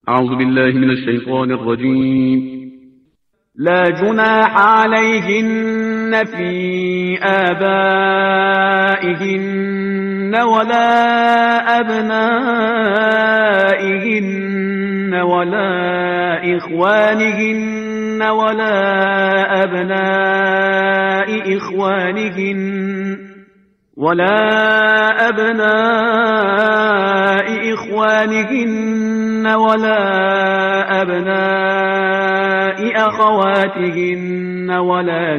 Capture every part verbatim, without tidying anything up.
أعوذ بالله من الشيطان الرجيم. لا جناح عليهن في آبائهن ولا أبنائهن ولا إخوانهن ولا أبناء إخوانهن ولا أبناء إخوانهن ولا أبناء أخواتهن ولا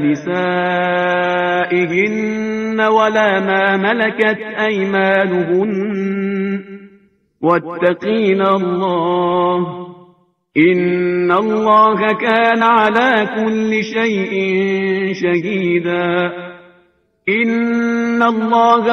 نسائهن ولا ما ملكت أيمانهن واتقين الله إن الله كان على كل شيء شهيدا. إن الله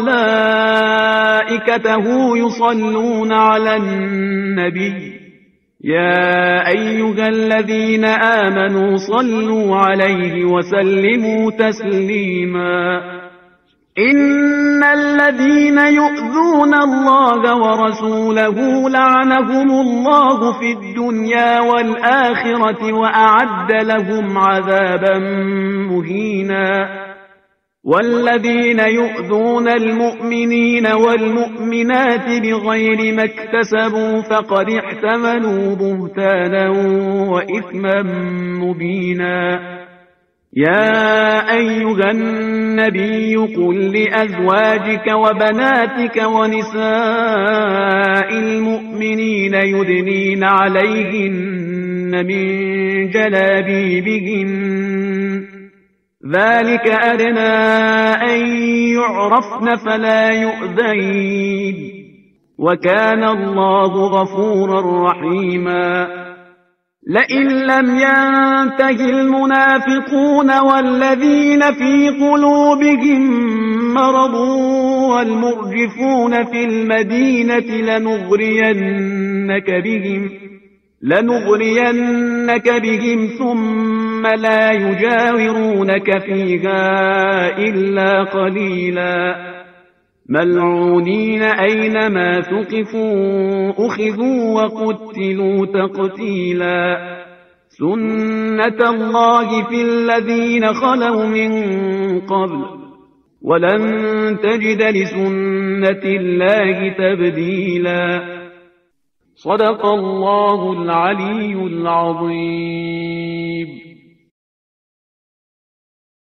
وملائكته يصلون على النبي يا أيها الذين آمنوا صلوا عليه وسلموا تسليما. إن الذين يؤذون الله ورسوله لعنهم الله في الدنيا والآخرة وأعد لهم عذابا مهينا. والذين يؤذون المؤمنين والمؤمنات بغير ما اكتسبوا فقد احتملوا بهتانا وإثما مبينا. يا أيها النبي قل لأزواجك وبناتك ونساء المؤمنين يدنين عليهن من جلابيبهن ذلك أدنى أن يعرفن فلا يؤذين وكان الله غفورا رحيما. لئن لم ينته المنافقون والذين في قلوبهم مرض والمرجفون في المدينة لنغرينك بهم لنغرينك بهم ثم لا يجاورونك فيها إلا قليلا. ملعونين أينما ثقفوا أخذوا وقتلوا تقتيلا. سنة الله في الذين خلوا من قبل ولن تجد لسنة الله تبديلا. صدق الله العلي العظيم.